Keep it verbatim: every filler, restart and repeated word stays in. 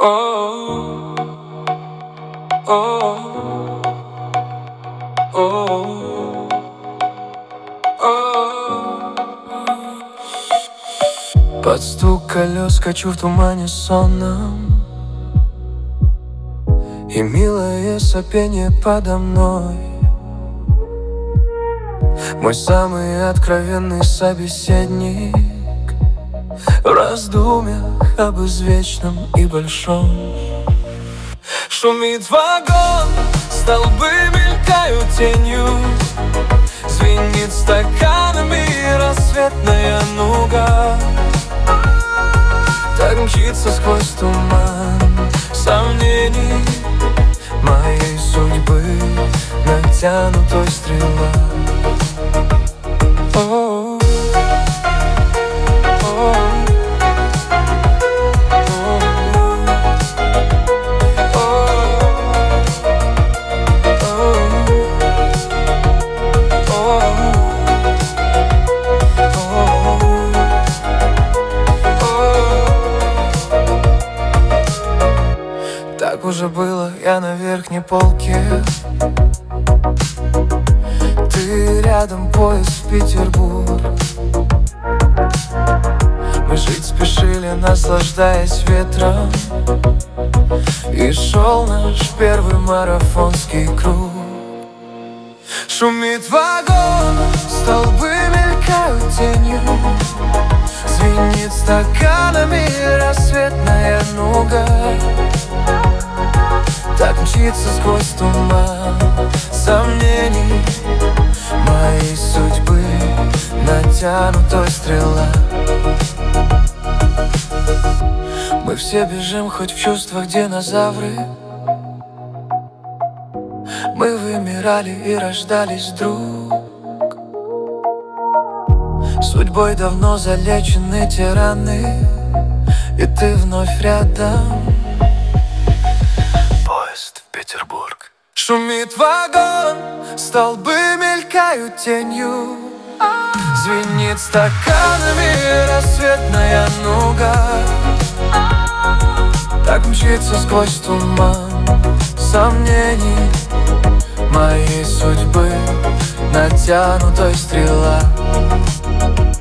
О, о, о, о. Под стук колес качу в тумане сонном, и милое сопение подо мной. Мой самый откровенный собеседник в раздумьях об извечном и большом. Шумит вагон, столбы мелькают тенью, звенит стаканами рассветная нуга. Так мчится сквозь туман сомнений моей судьбы натянутой стрела. О, о, так уже было, я на верхней полке, ты рядом, поезд в Петербург. Мы жить спешили, наслаждаясь ветром, и шел наш первый марафонский круг. Шумит вагон, столбы мелькают тенью, звенит стаканами рассветная нуга. Так мчится сквозь туман сомнений моей судьбы натянутой стрела. Мы все бежим, хоть в чувствах динозавры. Мы вымирали и рождались вдруг. Судьбой давно залечены тираны, и ты вновь рядом. Петербург. Шумит вагон, столбы мелькают тенью, звенит стаканами рассветная нуга. Так мчится сквозь туман сомнений моей судьбы натянутой стрела.